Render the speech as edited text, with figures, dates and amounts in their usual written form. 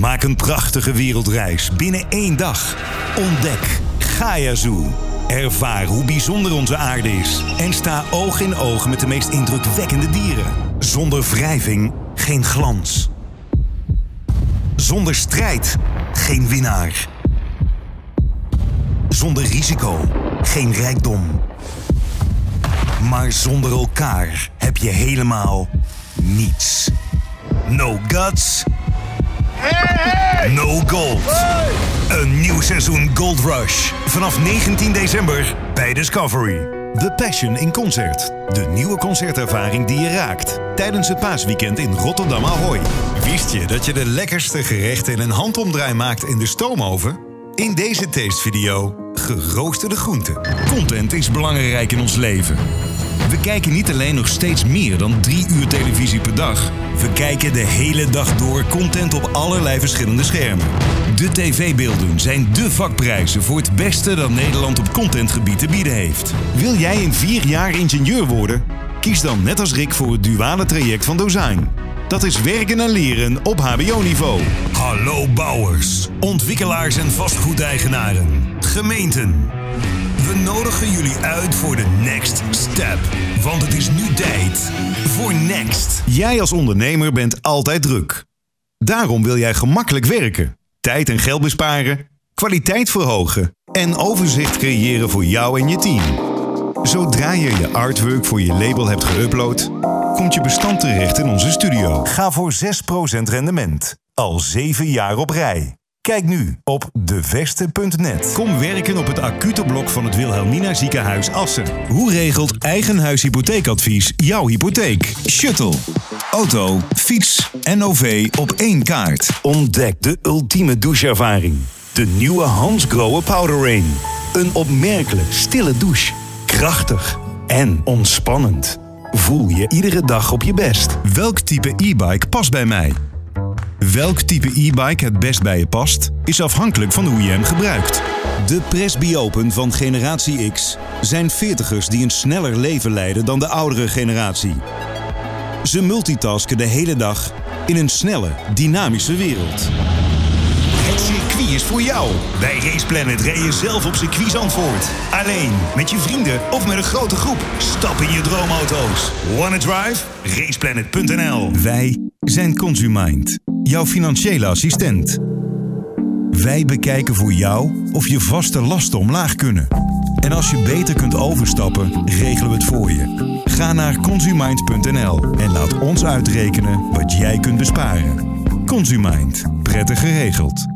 Maak een prachtige wereldreis binnen 1 dag. Ontdek Gaia Zoo. Ervaar hoe bijzonder onze aarde is. En sta oog in oog met de meest indrukwekkende dieren. Zonder wrijving geen glans. Zonder strijd geen winnaar. Zonder risico geen rijkdom. Maar zonder elkaar heb je helemaal niets. No guts, no gold. Een nieuw seizoen Gold Rush. Vanaf 19 december bij Discovery. The Passion in concert. De nieuwe concertervaring die je raakt. Tijdens het paasweekend in Rotterdam Ahoy. Wist je dat je de lekkerste gerechten in een handomdraai maakt in de stoomoven? In deze tastevideo geroosterde groenten. Content is belangrijk in ons leven. We kijken niet alleen nog steeds meer dan 3 uur televisie per dag. We kijken de hele dag door content op allerlei verschillende schermen. De tv-beelden zijn dé vakprijzen voor het beste dat Nederland op contentgebied te bieden heeft. Wil jij in 4 jaar ingenieur worden? Kies dan net als Rick voor het duale traject van Dozijn. Dat is werken en leren op hbo-niveau. Hallo bouwers, ontwikkelaars en vastgoedeigenaren, gemeenten. We nodigen jullie uit voor de next step. Want het is nu tijd voor Next. Jij als ondernemer bent altijd druk. Daarom wil jij gemakkelijk werken, tijd en geld besparen, kwaliteit verhogen en overzicht creëren voor jou en je team. Zodra je je artwork voor je label hebt geüpload, komt je bestand terecht in onze studio. Ga voor 6% rendement. Al 7 jaar op rij. Kijk nu op deveste.net. Kom werken op het acute blok van het Wilhelmina Ziekenhuis Assen. Hoe regelt Eigenhuishypotheekadvies jouw hypotheek? Shuttle, auto, fiets en OV op 1 kaart. Ontdek de ultieme doucheervaring. De nieuwe Hans Grohe Powder Rain. Een opmerkelijk stille douche. Krachtig en ontspannend. Voel je iedere dag op je best. Welk type e-bike past bij mij? Welk type e-bike het best bij je past, is afhankelijk van hoe je hem gebruikt. De presbyopen van generatie X zijn 40ers die een sneller leven leiden dan de oudere generatie. Ze multitasken de hele dag in een snelle, dynamische wereld. Het circuit is voor jou. Bij Race Planet rij je zelf op circuit Zandvoort. Alleen, met je vrienden of met een grote groep. Stap in je droomauto's. Wanna drive? Raceplanet.nl. Wij zijn Consumind, jouw financiële assistent. Wij bekijken voor jou of je vaste lasten omlaag kunnen. En als je beter kunt overstappen, regelen we het voor je. Ga naar Consumind.nl en laat ons uitrekenen wat jij kunt besparen. Consumind. Prettig geregeld.